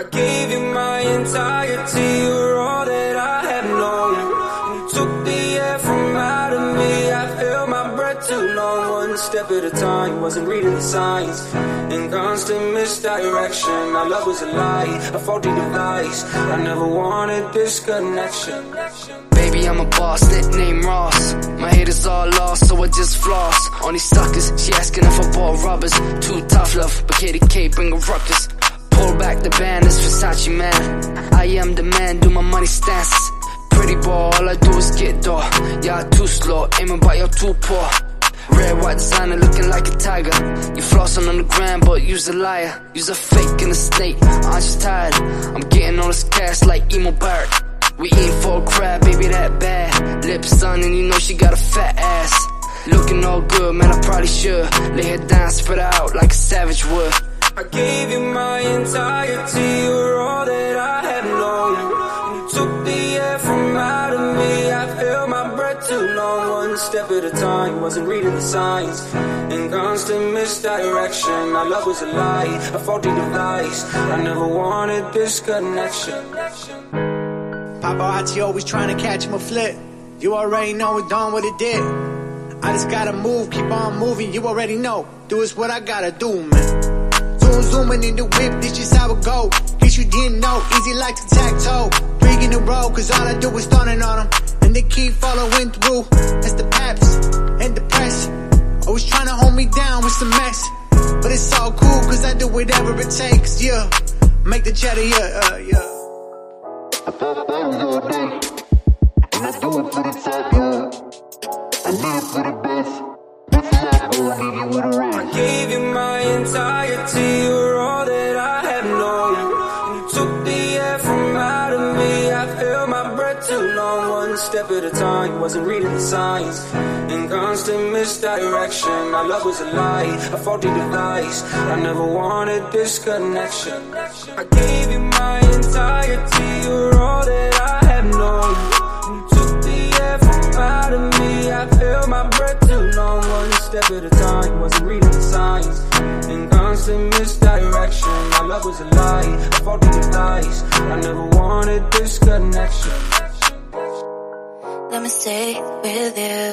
I gave you my entirety, you're all that I have known. You took the air from out of me, I held my breath too long. One step at a time, wasn't reading the signs. In constant misdirection, our love was a lie, a faulty device. I never wanted this connection. Baby, I'm a boss, nickname Ross. My haters all lost, so I just floss. On these suckers, she asking if I bought rubbers. Too tough love, but KDK bring a ruckus. Pull back the banners, Versace man. I am the man, do my money stances. Pretty boy, all I do is get door. Y'all too slow, aiming but y'all too poor. Red, white designer looking like a tiger. You flossing on the gram, but you's a liar. You's a fake and a snake, I'm just tired. I'm getting all this cash like Emo Barrett. We eating for a crab, baby, that bad. Lips on and you know she got a fat ass. Looking all good, man, I probably should lay her down, spread her out like a savage would. I gave you my entirety, you're all that I have known. You took the air from out of me, I held my breath too long. One step at a time, wasn't reading the signs. In constant misdirection, our love was a lie, a faulty device. I never wanted this connection. Paparazzi always trying to catch him a flip. You already know it done what it did. I just gotta move, keep on moving, you already know. Do is what I gotta do, man. Zooming in the whip, this just how it go. Guess you didn't know, easy like tic-tac-toe. Big in the road, cause all I do is stunning on them. And they keep following through. That's the paps and the press. Always trying to hold me down with some mess. But it's all cool, cause I do whatever it takes, yeah. Make the cheddar, yeah. I thought about it all day, and I do it for the top, yeah. I live for the best. I gave you my entirety, you're all that I have known. You took the air from out of me, I held my breath too long. One step at a time, wasn't reading the signs. In constant misdirection, our love was a lie, a faulty device. I never wanted this connection. I gave you my entirety, you're all that I have known. You took the air from out of me, I held my breath too long. One step at a time, wasn't reading the signs. In constant misdirection, my love was a lie, a faulty device. I never wanted this connection. Let me stay with you,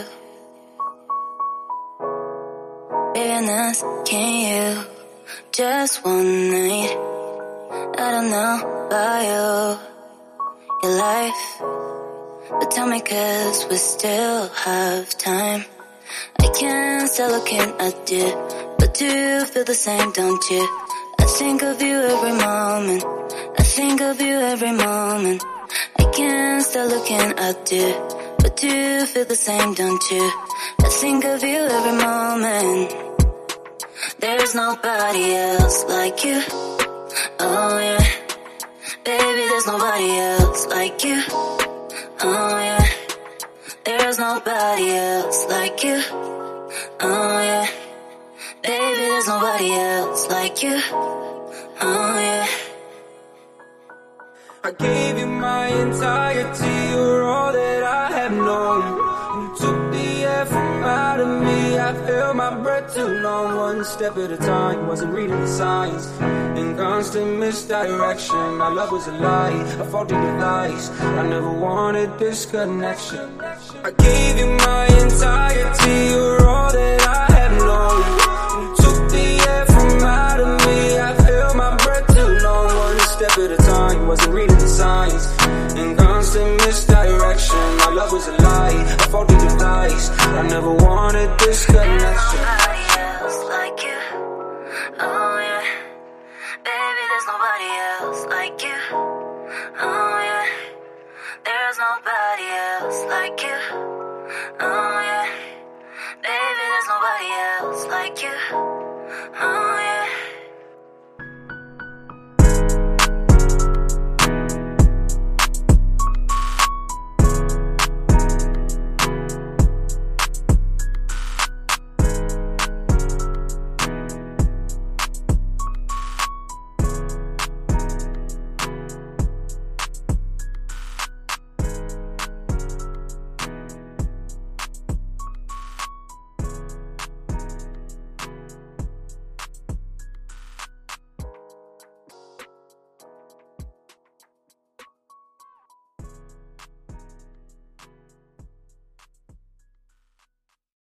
baby, and asking you just one night. I don't know about your life, but tell me, cause we still have time. I can't stop looking at you, but do you feel the same, don't you? I think of you every moment, I think of you every moment. I can't stop looking at you, but do you feel the same, don't you? I think of you every moment. There's nobody else like you, oh yeah. Baby, there's nobody else like you, oh yeah. There's nobody else like you, oh yeah. Baby, there's nobody else like you, oh yeah. I gave you my entirety, you're all that I have known. You took the air from out of me, I held my breath too long. One step at a time, wasn't reading the signs. In constant misdirection, our love was a lie, a faulty device. I never wanted this connection. I gave you my entirety, you're all